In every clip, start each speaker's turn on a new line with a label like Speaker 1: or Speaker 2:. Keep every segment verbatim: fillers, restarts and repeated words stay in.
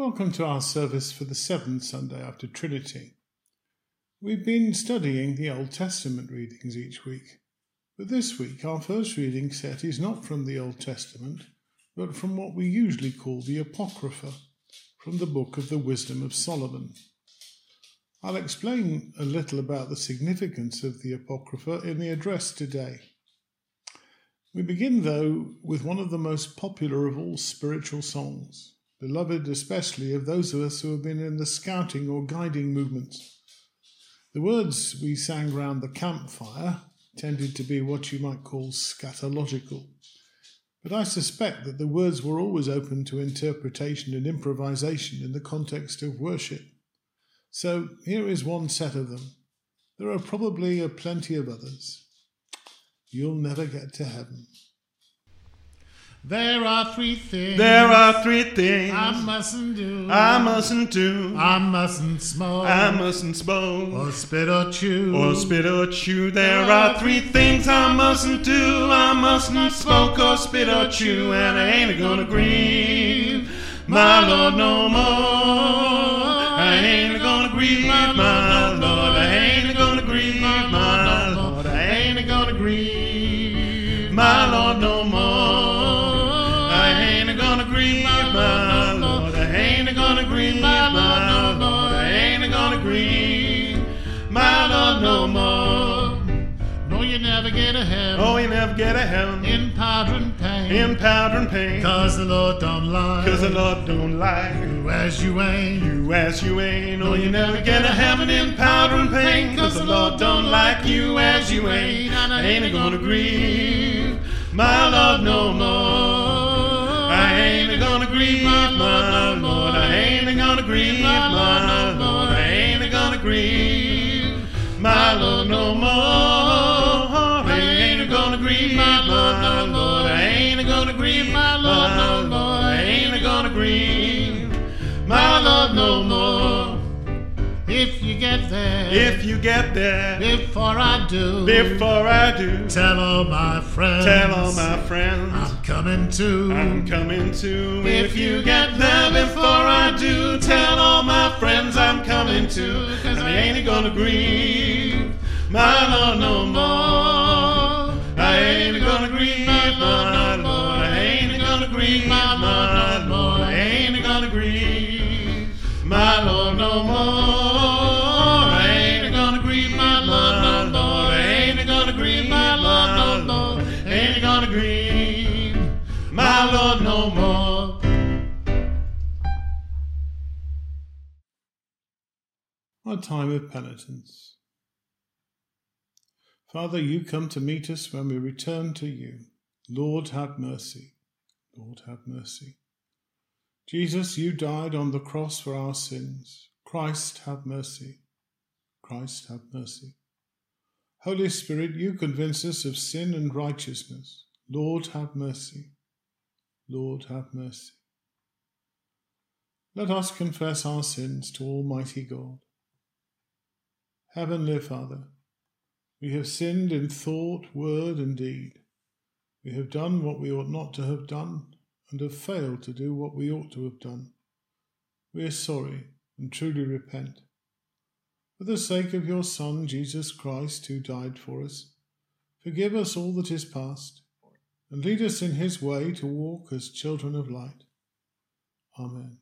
Speaker 1: Welcome to our service for the seventh Sunday after Trinity. We've been studying the Old Testament readings each week, but this week our first reading set is not from the Old Testament, but from what we usually call the Apocrypha, from the book of the Wisdom of Solomon. I'll explain a little about the significance of the Apocrypha in the address today. We begin, though, with one of the most popular of all spiritual songs, beloved especially of those of us who have been in the scouting or guiding movements. The words we sang round the campfire tended to be what you might call scatological, but I suspect that the words were always open to interpretation and improvisation in the context of worship. So here is one set of them. There are probably a plenty of others. You'll never get to heaven.
Speaker 2: There are three things.
Speaker 3: There are three things
Speaker 2: I mustn't do.
Speaker 3: I mustn't do.
Speaker 2: I mustn't smoke.
Speaker 3: I mustn't smoke.
Speaker 2: Or spit or chew.
Speaker 3: Or spit or chew. There are three things I mustn't do. I mustn't smoke or spit or chew. And I ain't gonna grieve my Lord no more. I ain't gonna grieve my Lord. I ain't gonna grieve my Lord. I ain't gonna grieve my Lord no more. My Lord, I ain't gonna grieve my Lord, Lord, I ain't gonna grieve my Lord no more.
Speaker 2: No, you never get a heaven.
Speaker 3: Oh, you never get a heaven
Speaker 2: in powder and pain.
Speaker 3: In powder and pain.
Speaker 2: Cause the Lord don't lie.
Speaker 3: Cause the Lord don't lie.
Speaker 2: You as you ain't.
Speaker 3: You as you ain't. Oh, you never get a heaven in powder and pain. Cause the Lord don't like you as you ain't. And I ain't gonna grieve my Lord no more. I ain't gonna grieve my Lord, I ain't gonna grieve my Lord, I ain't gonna grieve my Lord no more. I ain't gonna grieve my Lord, I ain't gonna grieve my Lord no more. I ain't gonna grieve my Lord no more.
Speaker 2: If you get there,
Speaker 3: if you get there,
Speaker 2: before I do,
Speaker 3: before I do,
Speaker 2: tell all my friends,
Speaker 3: tell all my friends,
Speaker 2: I'm coming too,
Speaker 3: I'm coming too. If you get there before I do, tell all my friends I'm coming too. Cause I ain't gonna grieve my Lord no more. I ain't gonna grieve my Lord, I ain't gonna grieve my Lord, I ain't gonna grieve my Lord no more. My Lord no more.
Speaker 1: Our time of penitence. Father, you come to meet us when we return to you. Lord, have mercy. Lord, have mercy. Jesus, you died on the cross for our sins. Christ, have mercy. Christ, have mercy. Holy Spirit, you convince us of sin and righteousness. Lord, have mercy. Lord, have mercy. Let us confess our sins to Almighty God. Heavenly Father, we have sinned in thought, word, and deed. We have done what we ought not to have done, and have failed to do what we ought to have done. We are sorry and truly repent. For the sake of your Son, Jesus Christ, who died for us, forgive us all that is past, and lead us in his way to walk as children of light. Amen.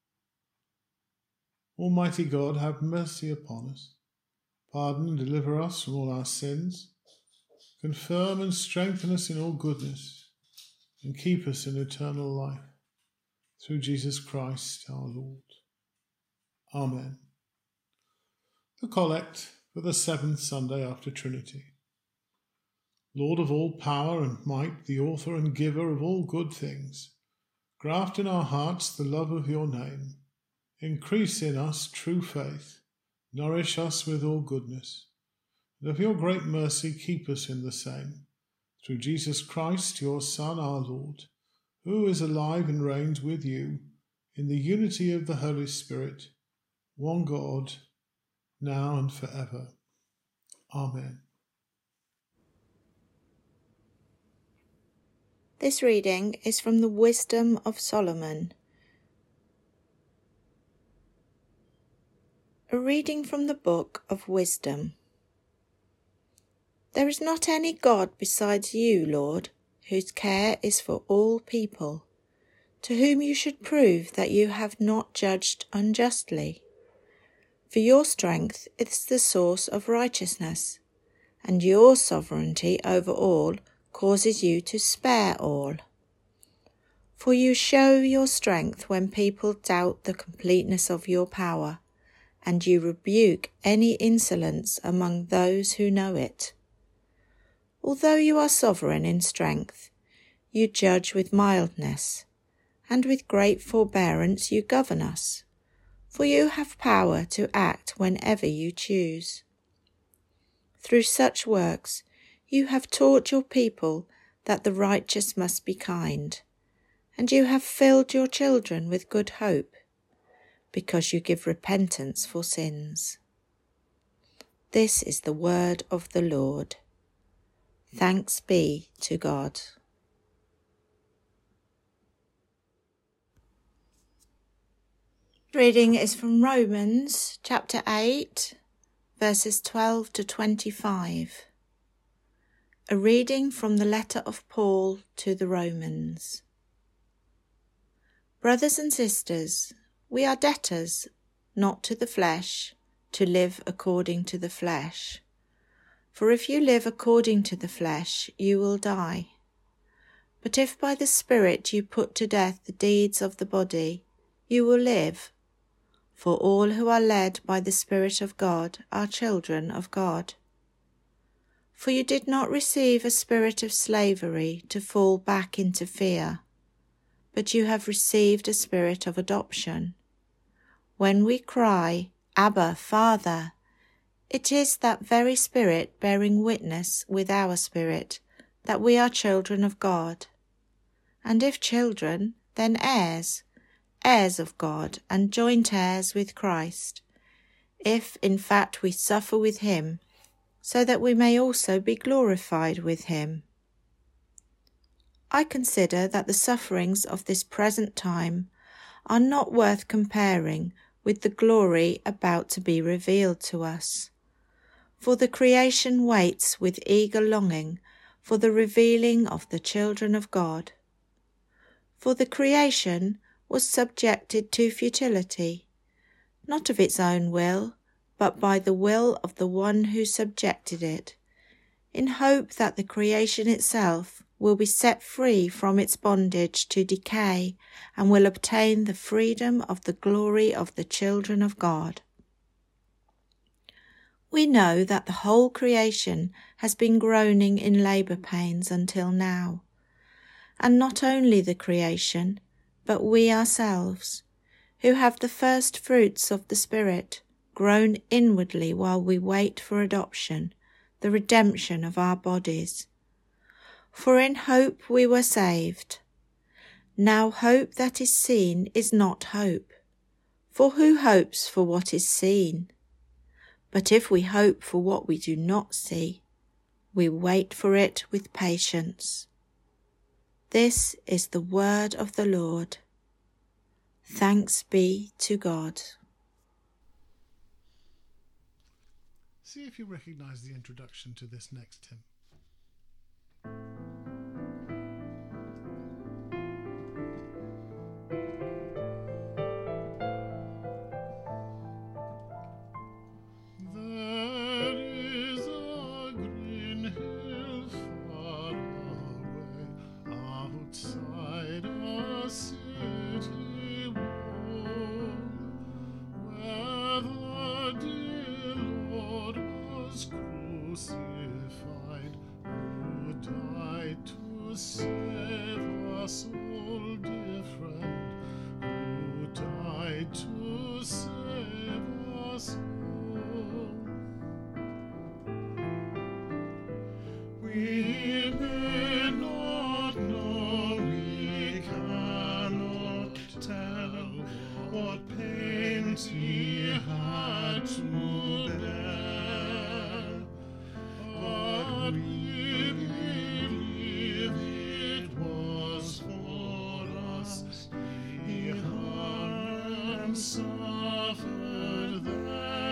Speaker 1: Almighty God, have mercy upon us. Pardon and deliver us from all our sins. Confirm and strengthen us in all goodness, and keep us in eternal life. Through Jesus Christ our Lord. Amen. The Collect for the seventh Sunday after Trinity. Lord of all power and might, the author and giver of all good things, graft in our hearts the love of your name. Increase in us true faith. Nourish us with all goodness. And of your great mercy keep us in the same. Through Jesus Christ, your Son, our Lord, who is alive and reigns with you in the unity of the Holy Spirit, one God, now and forever. Amen.
Speaker 4: This reading is from the Wisdom of Solomon. A reading from the Book of Wisdom. There is not any God besides you, Lord, whose care is for all people, to whom you should prove that you have not judged unjustly. For your strength is the source of righteousness, and your sovereignty over all causes you to spare all. For you show your strength when people doubt the completeness of your power, and you rebuke any insolence among those who know it. Although you are sovereign in strength, you judge with mildness, and with great forbearance you govern us, for you have power to act whenever you choose. Through such works you have taught your people that the righteous must be kind, and you have filled your children with good hope, because you give repentance for sins. This is the word of the Lord. Thanks be to God. Reading is from Romans chapter eight, verses twelve to twenty-five. A reading from the letter of Paul to the Romans. Brothers and sisters, we are debtors, not to the flesh, to live according to the flesh. For if you live according to the flesh, you will die. But if by the Spirit you put to death the deeds of the body, you will live. For all who are led by the Spirit of God are children of God. For you did not receive a spirit of slavery to fall back into fear, but you have received a spirit of adoption. When we cry, Abba, Father, it is that very Spirit bearing witness with our spirit that we are children of God. And if children, then heirs, heirs of God, and joint heirs with Christ, if in fact we suffer with him, so that we may also be glorified with him. I consider that the sufferings of this present time are not worth comparing with the glory about to be revealed to us. For the creation waits with eager longing for the revealing of the children of God. For the creation was subjected to futility, not of its own will, but by the will of the one who subjected it, in hope that the creation itself will be set free from its bondage to decay and will obtain the freedom of the glory of the children of God. We know that the whole creation has been groaning in labour pains until now, and not only the creation, but we ourselves, who have the first fruits of the Spirit, groan inwardly while we wait for adoption, the redemption of our bodies. For in hope we were saved. Now hope that is seen is not hope. For who hopes for what is seen? But if we hope for what we do not see, we wait for it with patience. This is the word of the Lord. Thanks be to God.
Speaker 1: See if you recognise the introduction to this next hymn.
Speaker 2: There is a green hill far away, outside a city wall, where the dear Lord was crucified, who died to save us all, dear friend, who died to save us all. We may not know, we cannot tell what pains he had to bear, but we believe it was for us he hung and suffered there.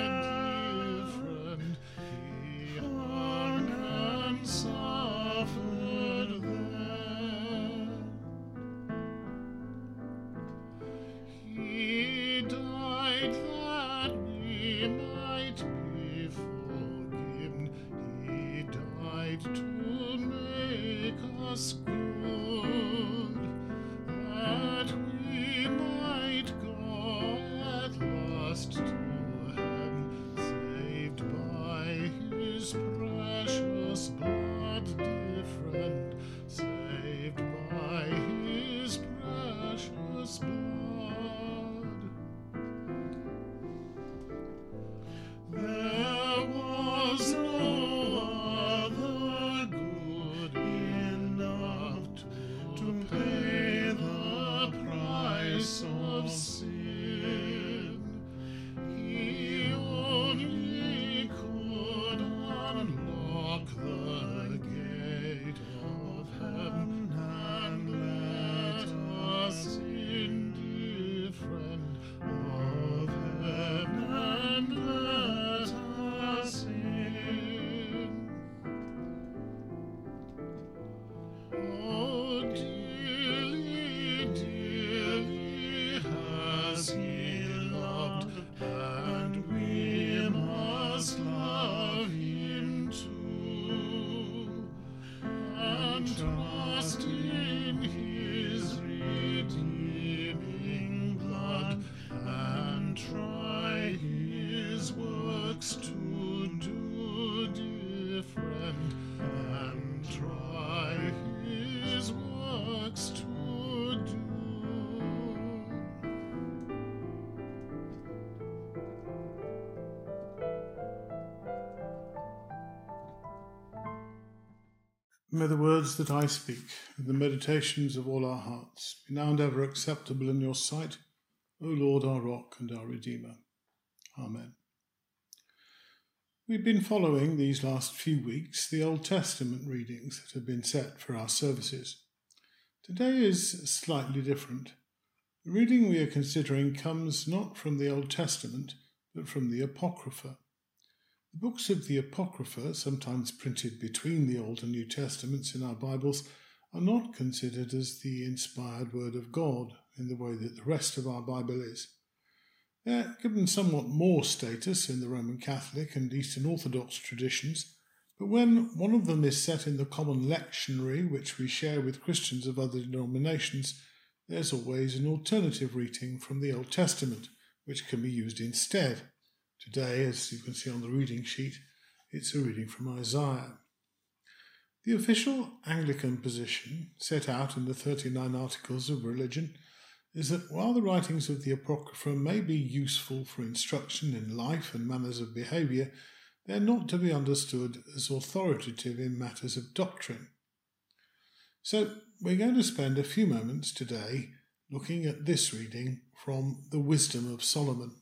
Speaker 2: might be forgiven. He died to make us good, that we might go at last to heaven, saved by his precious blood, dear friend, saved by his precious blood. There was no other good enough to, to pay the price of sin. He only could unlock the gate of heaven and let us in, dear friend, of heaven and let us in. Oh, dearly, dearly has he loved, and we must love him too, and trust in his redeeming blood, and try his works to do, dear friend, and try his works to do.
Speaker 1: May the words that I speak and the meditations of all our hearts be now and ever acceptable in your sight, O Lord, our rock and our Redeemer. Amen. We've been following these last few weeks the Old Testament readings that have been set for our services. Today is slightly different. The reading we are considering comes not from the Old Testament, but from the Apocrypha. The books of the Apocrypha, sometimes printed between the Old and New Testaments in our Bibles, are not considered as the inspired Word of God in the way that the rest of our Bible is. They are given somewhat more status in the Roman Catholic and Eastern Orthodox traditions, but when one of them is set in the common lectionary which we share with Christians of other denominations, there's always an alternative reading from the Old Testament, which can be used instead. Today, as you can see on the reading sheet, it's a reading from Isaiah. The official Anglican position, set out in the thirty-nine Articles of Religion, is that while the writings of the Apocrypha may be useful for instruction in life and manners of behaviour, they are not to be understood as authoritative in matters of doctrine. So we're going to spend a few moments today looking at this reading from the Wisdom of Solomon.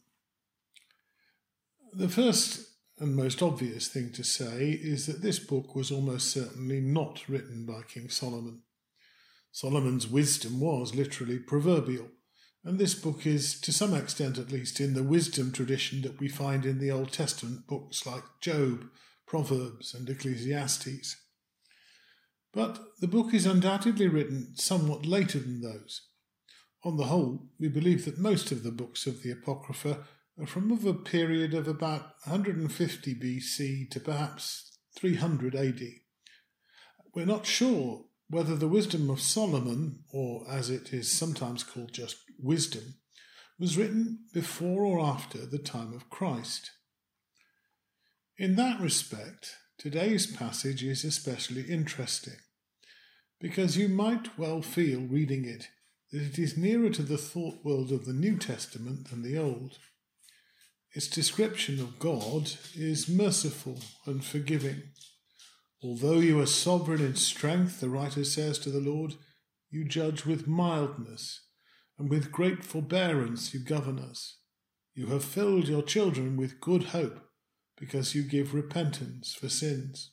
Speaker 1: The first and most obvious thing to say is that this book was almost certainly not written by King Solomon. Solomon's wisdom was literally proverbial, and this book is, to some extent at least, in the wisdom tradition that we find in the Old Testament books like Job, Proverbs, and Ecclesiastes. But the book is undoubtedly written somewhat later than those. On the whole, we believe that most of the books of the Apocrypha are from of a period of about one hundred fifty B C to perhaps three hundred A D. We're not sure whether the Wisdom of Solomon, or as it is sometimes called just Wisdom, was written before or after the time of Christ. In that respect, today's passage is especially interesting, because you might well feel reading it that it is nearer to the thought world of the New Testament than the Old. Its description of God is merciful and forgiving. Although you are sovereign in strength, the writer says to the Lord, you judge with mildness, and with great forbearance you govern us. You have filled your children with good hope, because you give repentance for sins.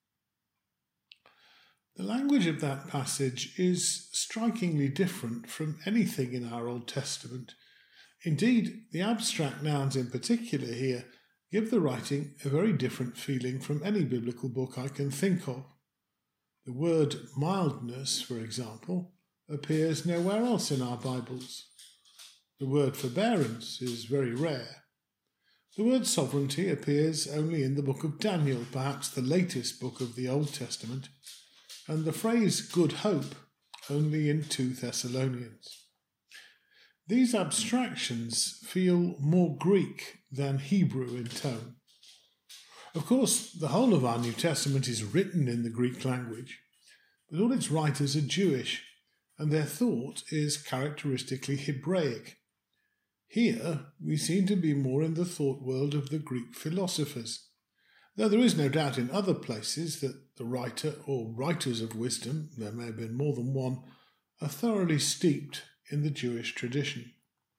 Speaker 1: The language of that passage is strikingly different from anything in our Old Testament. Indeed, the abstract nouns in particular here give the writing a very different feeling from any biblical book I can think of. The word mildness, for example, appears nowhere else in our Bibles. The word forbearance is very rare. The word sovereignty appears only in the book of Daniel, perhaps the latest book of the Old Testament, and the phrase good hope only in Second Thessalonians. These abstractions feel more Greek than Hebrew in tone. Of course, the whole of our New Testament is written in the Greek language, but all its writers are Jewish, and their thought is characteristically Hebraic. Here we seem to be more in the thought world of the Greek philosophers, though there is no doubt in other places that the writer or writers of wisdom, there may have been more than one, are thoroughly steeped in the Jewish tradition.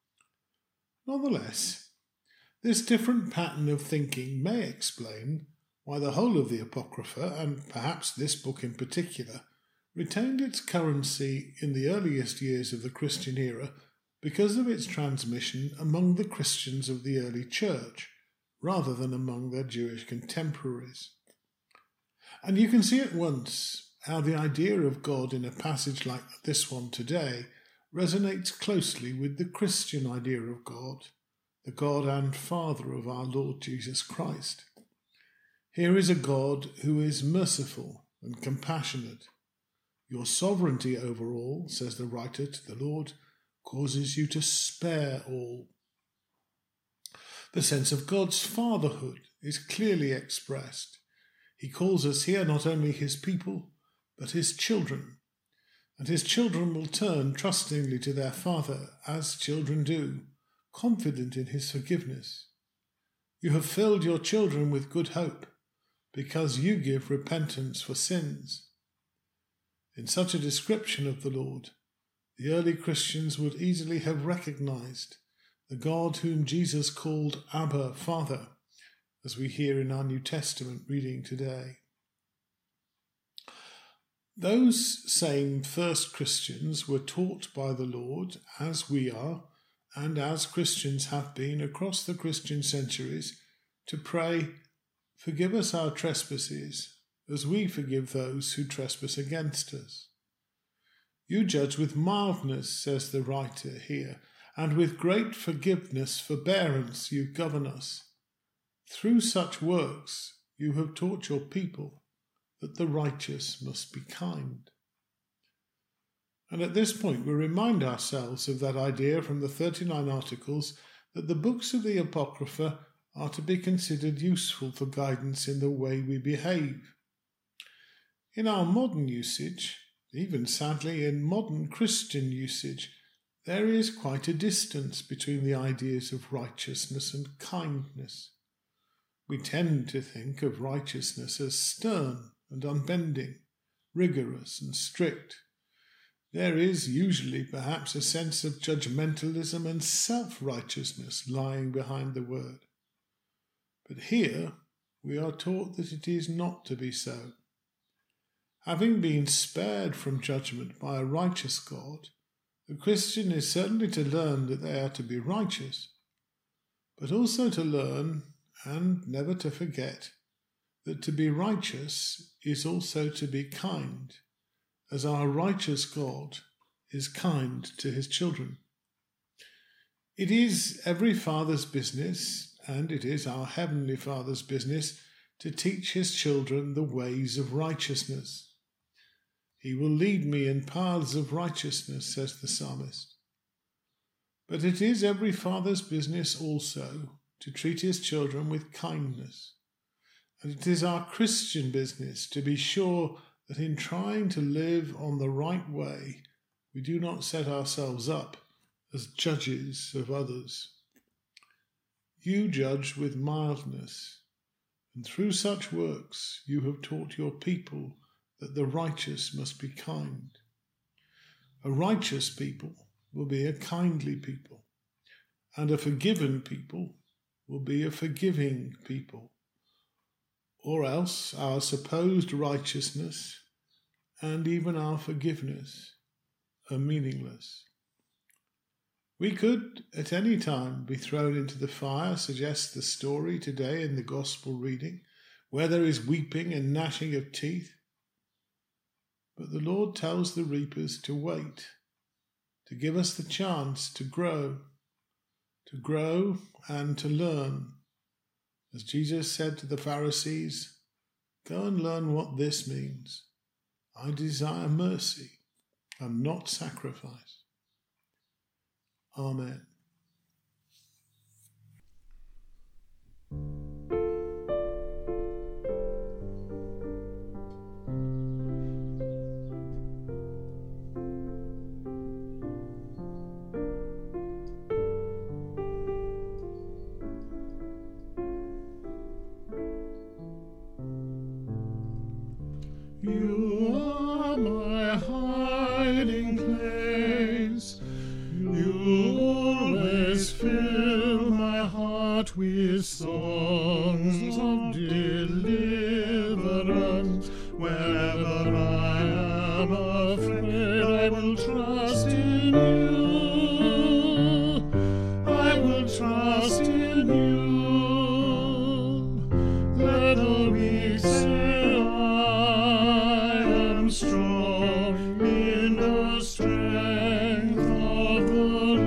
Speaker 1: Nonetheless, this different pattern of thinking may explain why the whole of the Apocrypha, and perhaps this book in particular, retained its currency in the earliest years of the Christian era because of its transmission among the Christians of the early church, rather than among their Jewish contemporaries. And you can see at once how the idea of God in a passage like this one today resonates closely with the Christian idea of God, the God and Father of our Lord Jesus Christ. Here is a God who is merciful and compassionate. Your sovereignty over all, says the writer to the Lord, causes you to spare all. The sense of God's fatherhood is clearly expressed. He calls us here not only his people, but his children, and his children will turn trustingly to their Father, as children do, confident in his forgiveness. You have filled your children with good hope, because you give repentance for sins. In such a description of the Lord, the early Christians would easily have recognized the God whom Jesus called Abba, Father, as we hear in our New Testament reading today. Those same first Christians were taught by the Lord, as we are, and as Christians have been across the Christian centuries, to pray, "Forgive us our trespasses, as we forgive those who trespass against us." You judge with mildness, says the writer here, and with great forgiveness, forbearance you govern us. Through such works you have taught your people that the righteous must be kind. And at this point we remind ourselves of that idea from the thirty-nine Articles that the books of the Apocrypha are to be considered useful for guidance in the way we behave. In our modern usage, even sadly in modern Christian usage, there is quite a distance between the ideas of righteousness and kindness. We tend to think of righteousness as stern and unbending, rigorous and strict. There is usually perhaps a sense of judgmentalism and self-righteousness lying behind the word. But here we are taught that it is not to be so. Having been spared from judgment by a righteous God, the Christian is certainly to learn that they are to be righteous, but also to learn, and never to forget, that to be righteous is also to be kind, as our righteous God is kind to his children. It is every father's business, and it is our Heavenly Father's business, to teach his children the ways of righteousness. He will lead me in paths of righteousness, says the psalmist. But it is every father's business also to treat his children with kindness. And it is our Christian business to be sure that in trying to live on the right way, we do not set ourselves up as judges of others. You judge with mildness, and through such works you have taught your people that the righteous must be kind. A righteous people will be a kindly people, and a forgiven people will be a forgiving people, or else our supposed righteousness and even our forgiveness are meaningless. We could at any time be thrown into the fire, suggests the story today in the Gospel reading, where there is weeping and gnashing of teeth. But the Lord tells the reapers to wait, to give us the chance to grow, to grow and to learn, As Jesus said to the Pharisees, "Go and learn what this means. I desire mercy and not sacrifice." Amen.
Speaker 2: You are my hiding place. You always fill my heart with songs of deliverance. Whenever I am afraid, I will trust in you. I will trust in you. Let the weak say, strong in the strength of the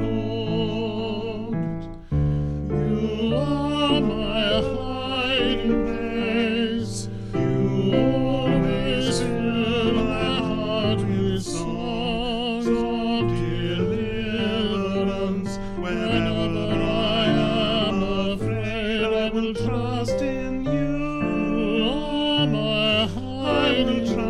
Speaker 2: Lord. You are my hiding place. You always fill my heart with songs of deliverance. Whenever I am afraid, I will trust in you. You are my hiding place.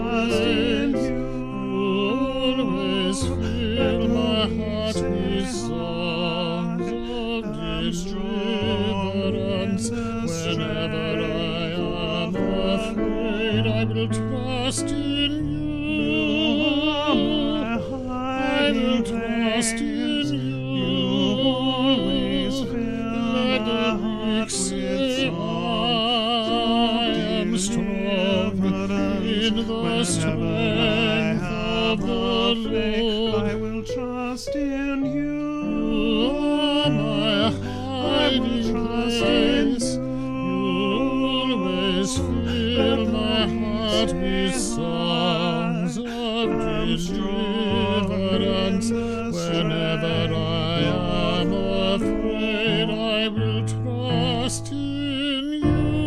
Speaker 2: Fill my heart with songs of deliverance. Whenever I am afraid, I will trust in you. I will trust in you. You always fill my heart with songs of deliverance. In the strength of the Lord, I will trust in you. You are my hiding place. You always fill my heart with songs of deliverance. Whenever I am afraid, I will trust in you.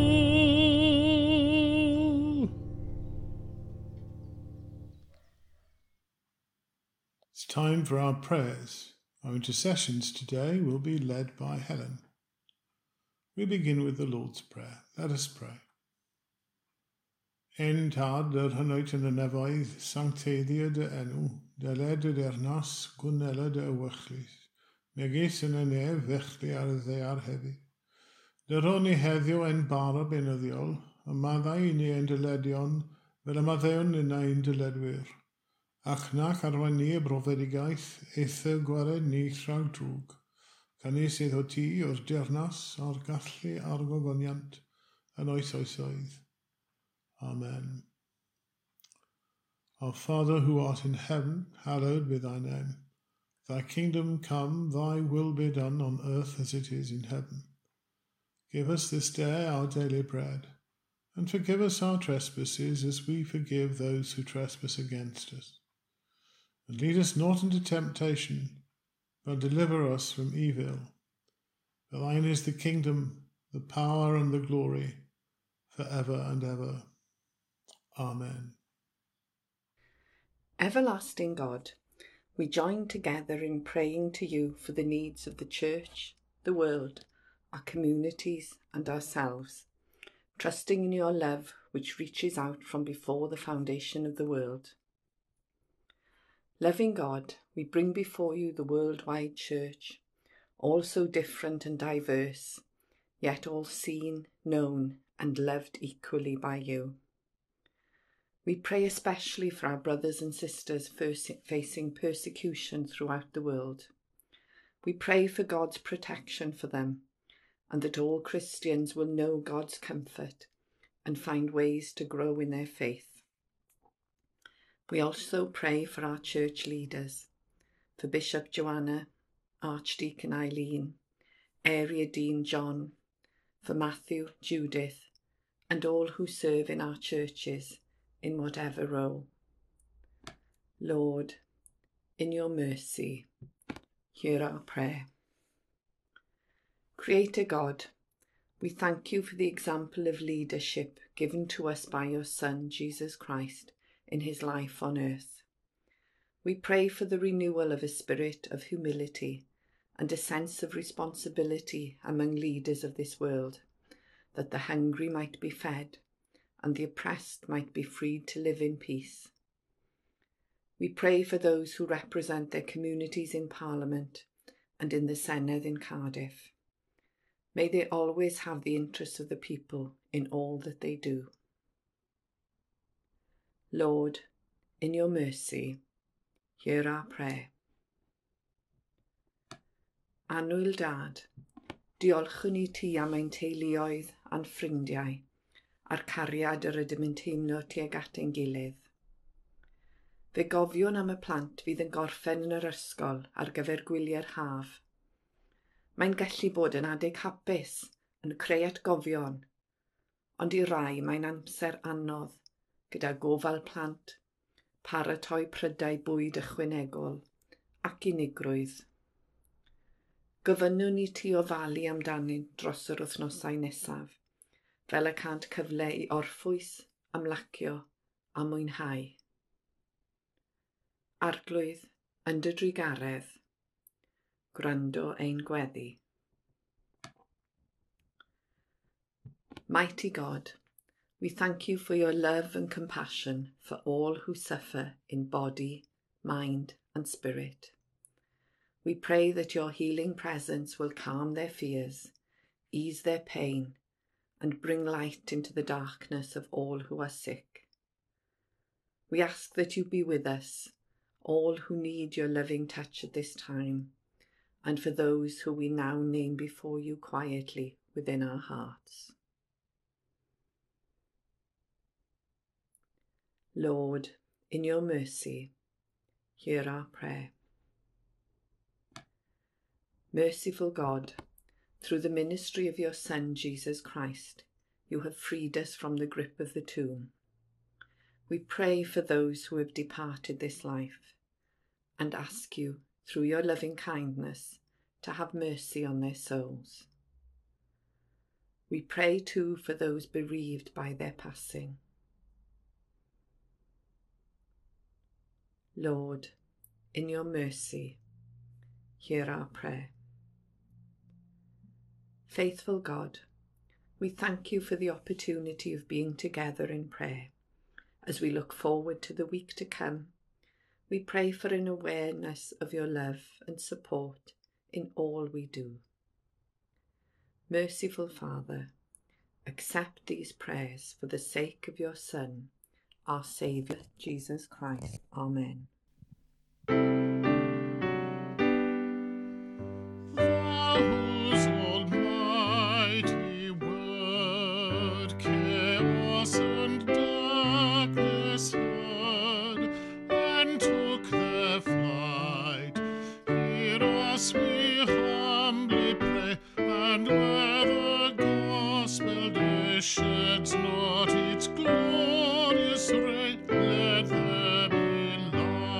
Speaker 1: It's time for our prayers. Our intercessions today will be led by Helen. We begin with the Lord's Prayer. Let us pray. En tad yr hynwyd yn y nefoedd, sancteiddio dy enw, dyled y dernas, gwnneled y wychlys, megis yn y nef fechli ar y ddear hefyd. Dyron ni heddiw ein bara benyddiol, y maddau ni ein dyledion, fel y maddeuwn yn ein dyledwyr. Ac nac arwain ni y brofedigaeth, eithaf gwared ni rhag drwg. Canis iddo ti o'r dernas a'r gallu a'r gogoniant yn oes oesoedd. Amen. Our Father who art in heaven, hallowed be thy name. Thy kingdom come, thy will be done on earth as it is in heaven. Give us this day our daily bread, and forgive us our trespasses as we forgive those who trespass against us. And lead us not into temptation, but deliver us from evil. For thine is the kingdom, the power, and the glory, for ever and ever. Amen.
Speaker 5: Everlasting God, we join together in praying to you for the needs of the Church, the world, our communities, and ourselves, trusting in your love which reaches out from before the foundation of the world. Loving God, we bring before you the worldwide Church, all so different and diverse, yet all seen, known, and loved equally by you. We pray especially for our brothers and sisters facing persecution throughout the world. We pray for God's protection for them, and that all Christians will know God's comfort and find ways to grow in their faith. We also pray for our church leaders, for Bishop Joanna, Archdeacon Eileen, Area Dean John, for Matthew, Judith, and all who serve in our churches, in whatever role. Lord, in your mercy, hear our prayer. Creator God, We thank you for the example of leadership given to us by your Son, Jesus Christ, in his life on earth. We pray for the renewal of a spirit of humility and a sense of responsibility among leaders of this world, that the hungry might be fed and the oppressed might be freed to live in peace. We pray for those who represent their communities in Parliament and in the Senedd in Cardiff. May they always have the interests of the people in all that they do. Lord, in your mercy, hear our prayer. Annwyl Dad, diolchwn i ti am ein teuluoedd a'n ffrindiau, a'r cariad yr ydym yn teimlo tuag at ein gilydd. Fe gofiwn am y plant fydd yn gorffen yn yr ysgol ar gyfer gwyliau'r haf. Mae'n gallu bod yn adeg hapus, yn creu atgofion, ond i rai mae'n amser anodd, gyda gofal plant, paratoi prydau bwyd ychwanegol ac unigrwydd. Gofynnwn i ti ofalu amdani dros yr wythnosau nesaf, fel y cant cyfle i orffwys, amlacio a mwynhau. Arglwydd yn dy drigaredd, gwrando ein gweddi. Mighty God, we thank you for your love and compassion for all who suffer in body, mind and spirit. We pray that your healing presence will calm their fears, ease their pain, and bring light into the darkness of all who are sick. We ask that you be with us, all who need your loving touch at this time, and for those who we now name before you quietly within our hearts. Lord, in your mercy, hear our prayer. Merciful God, through the ministry of your Son, Jesus Christ, you have freed us from the grip of the tomb. We pray for those who have departed this life and ask you, through your loving kindness, to have mercy on their souls. We pray too for those bereaved by their passing. Lord, in your mercy, hear our prayer. Faithful God, we thank you for the opportunity of being together in prayer. As we look forward to the week to come, we pray for an awareness of your love and support in all we do. Merciful Father, accept these prayers for the sake of your Son, our Saviour, Jesus Christ. Amen.
Speaker 2: Thou whose almighty word chaos and darkness heard and took their flight, hear us, we humbly pray, and where the gospel day sheds not its glorious ray, let there be light.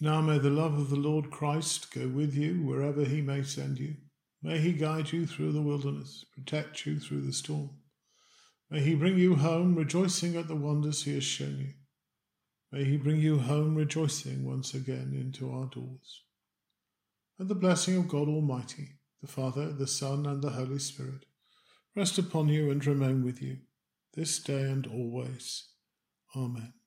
Speaker 1: Now may the love of the Lord Christ go with you wherever he may send you. May he guide you through the wilderness, protect you through the storm. May he bring you home rejoicing at the wonders he has shown you. May he bring you home rejoicing once again into our doors. And the blessing of God Almighty, the Father, the Son, and the Holy Spirit, rest upon you and remain with you, this day and always. Amen.